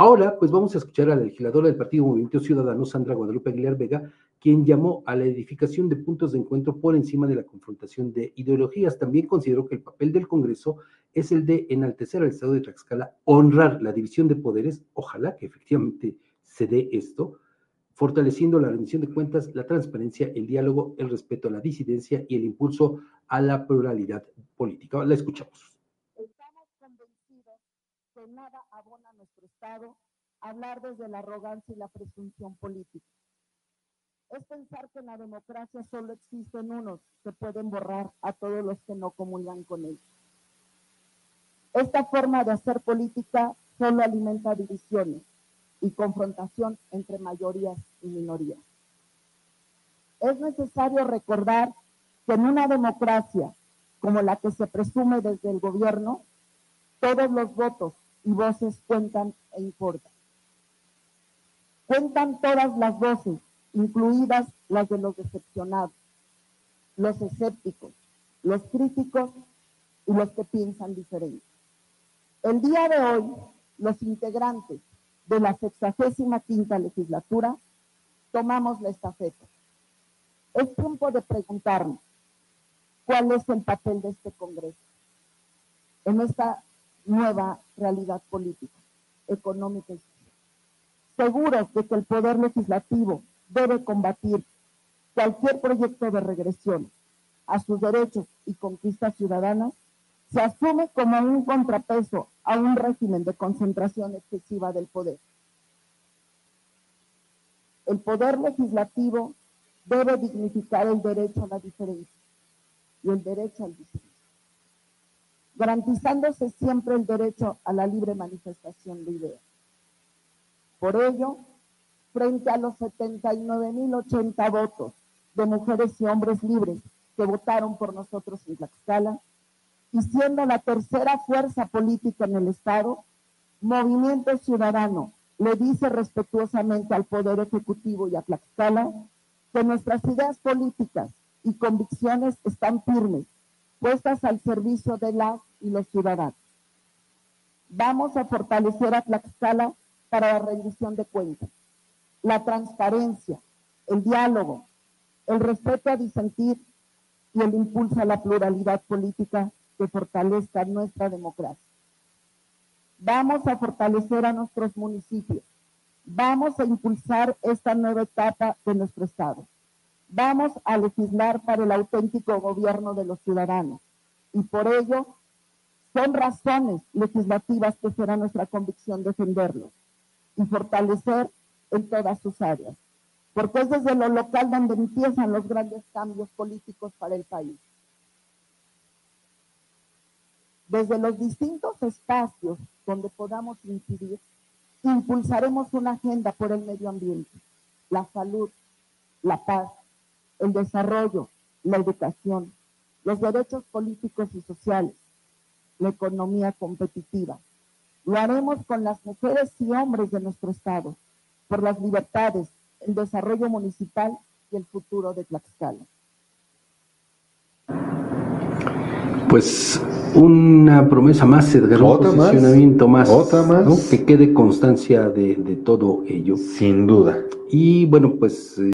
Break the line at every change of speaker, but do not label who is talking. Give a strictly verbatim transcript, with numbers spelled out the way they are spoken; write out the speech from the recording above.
Ahora, pues vamos a escuchar a la legisladora del Partido Movimiento Ciudadano, Sandra Guadalupe Aguilar Vega, quien llamó a la edificación de puntos de encuentro por encima de la confrontación de ideologías. También consideró que el papel del Congreso es el de enaltecer al Estado de Tlaxcala, honrar la división de poderes, ojalá que efectivamente se dé esto, fortaleciendo la rendición de cuentas, la transparencia, el diálogo, el respeto a la disidencia y el impulso a la pluralidad política. La escuchamos.
Estamos convencidos que nada abona a nuestro Estado hablar desde la arrogancia y la presunción política. Es pensar que en la democracia solo existen unos que pueden borrar a todos los que no comulgan con ella. Esta forma de hacer política solo alimenta divisiones y confrontación entre mayorías y minorías. Es necesario recordar que en una democracia como la que se presume desde el gobierno, todos los votos y voces cuentan e importan. Cuentan todas las voces, incluidas las de los decepcionados, los escépticos, los críticos y los que piensan diferente. El día de hoy, los integrantes de la sexagésima quinta legislatura tomamos la estafeta. Es tiempo de preguntarnos cuál es el papel de este Congreso en esta nueva realidad política, económica y social. Seguros de que el Poder Legislativo debe combatir cualquier proyecto de regresión a sus derechos y conquistas ciudadanas, se asume como un contrapeso a un régimen de concentración excesiva del poder. El Poder Legislativo debe dignificar el derecho a la diferencia y el derecho al disenso, garantizándose siempre el derecho a la libre manifestación de ideas. Por ello, frente a los setenta y nueve mil ochenta votos de mujeres y hombres libres que votaron por nosotros en Tlaxcala, y siendo la tercera fuerza política en el Estado, Movimiento Ciudadano le dice respetuosamente al Poder Ejecutivo y a Tlaxcala que nuestras ideas políticas y convicciones están firmes, puestas al servicio de las y los ciudadanos. Vamos a fortalecer a Tlaxcala para la rendición de cuentas, la transparencia, el diálogo, el respeto a disentir y el impulso a la pluralidad política que fortalezca nuestra democracia. Vamos a fortalecer a nuestros municipios. Vamos a impulsar esta nueva etapa de nuestro Estado. Vamos a legislar para el auténtico gobierno de los ciudadanos. Y por ello, son razones legislativas que será nuestra convicción defenderlos y fortalecer en todas sus áreas. Porque es desde lo local donde empiezan los grandes cambios políticos para el país. Desde los distintos espacios donde podamos incidir, impulsaremos una agenda por el medio ambiente, la salud, la paz, el desarrollo, la educación, los derechos políticos y sociales, la economía competitiva. Lo haremos con las mujeres y hombres de nuestro Estado, por las libertades, el desarrollo municipal y el futuro de Tlaxcala.
Pues una promesa más, Edgar, un
¿Otra
posicionamiento más,
más? ¿Otra más?
¿no? Que quede constancia de, de todo ello.
Sin duda.
Y bueno, pues...